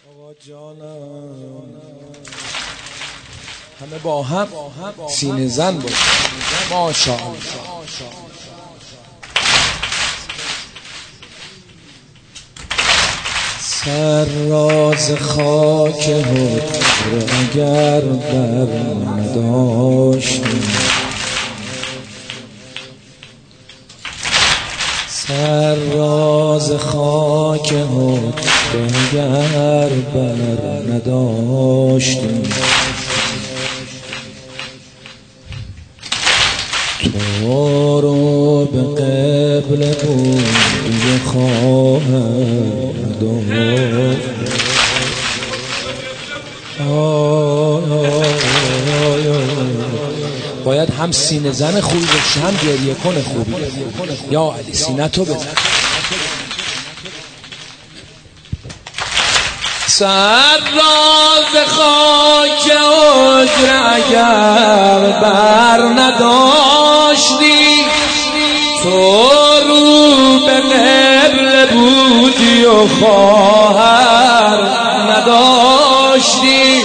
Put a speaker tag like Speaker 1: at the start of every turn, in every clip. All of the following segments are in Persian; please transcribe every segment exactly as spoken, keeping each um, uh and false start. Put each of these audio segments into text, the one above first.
Speaker 1: آقا جانم همه با هم سینه زن بود ماشاءالله. سر راز خاک حجره اگر بر نداشتیم، سر راز خاک حجره اگر بر نداشتیم، تو رو به قبل بوی خواهر داشت. باید هم سینه زن خوبی بشه هم گریه کنه خوبی. یا علی سینه تو بزن. سر راز خاک حجره اگر بر نداشتی، تو رو به قبل بودی و خواهر نداشتی،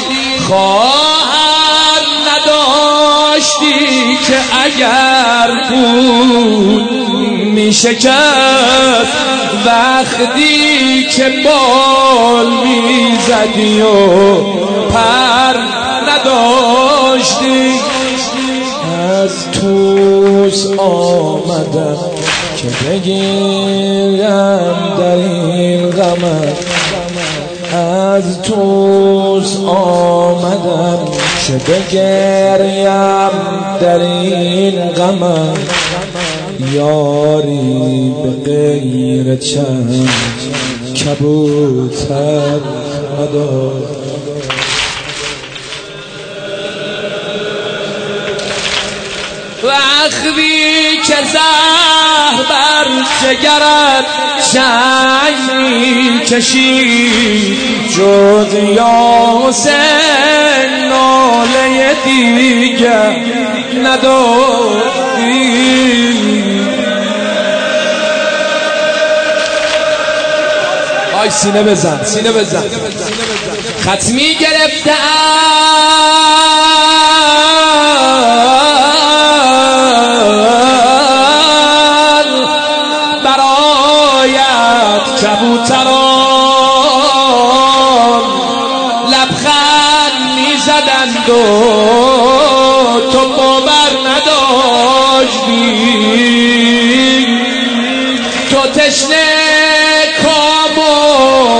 Speaker 1: خواهر نداشتی که اگر بود می شکست وقتی که بال می زدی و پر نداشتی. از توس آمدم که بگیرم در این غمت، از توس آمدم که بگریم در این غمت. یاری به غیر چند کبوتر نداشت. وقتی که زهر بر جگرت شنگ می کشید، جز یا حسین ناله دیگر نداشتی. آی سینه بزن سینه بزن. ختمی گرفتم برایت کبوتران، لبخند میزدند و تو باور نداشتی. تو تشنه کام و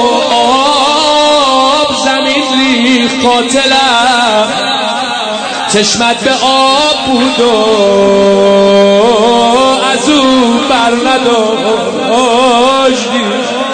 Speaker 1: آب زمین ریخت قاتلم، چشمت به آب بود و از او بر نداشتی.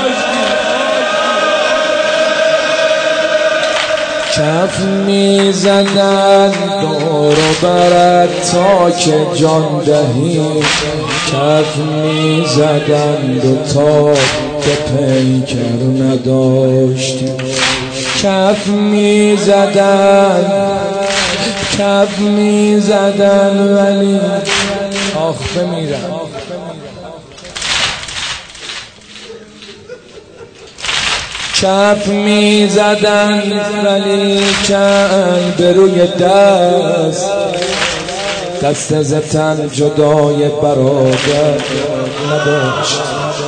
Speaker 1: کف می زدن دور و برد تا که جان دهی، کف می زدن دو تا که پیکر نداشتی. کف می زدن کف می زدن ولی آخ بمیرم. کف می زدن ولی کل به روی دست، دست ز تن جدای برادر نداشت.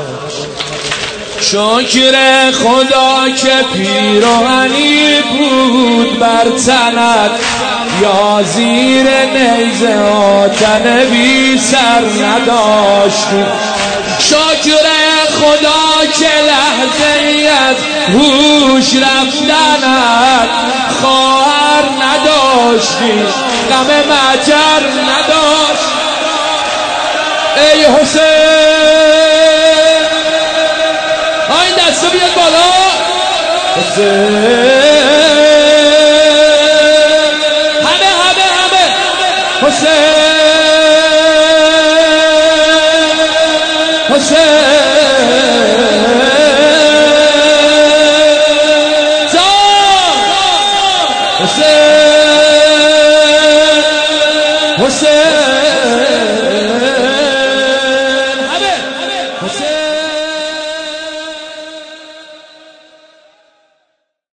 Speaker 1: شکر خدا که پیراهنی بود بر تنت، یا زیر نیزه آتن بی سر نداشتی. شکر خدا که لحظه ای از هوش رفتنت خواهر نداشتی، غم مجر نداشت. ای حسین آین دسته بیاد بالا. حسین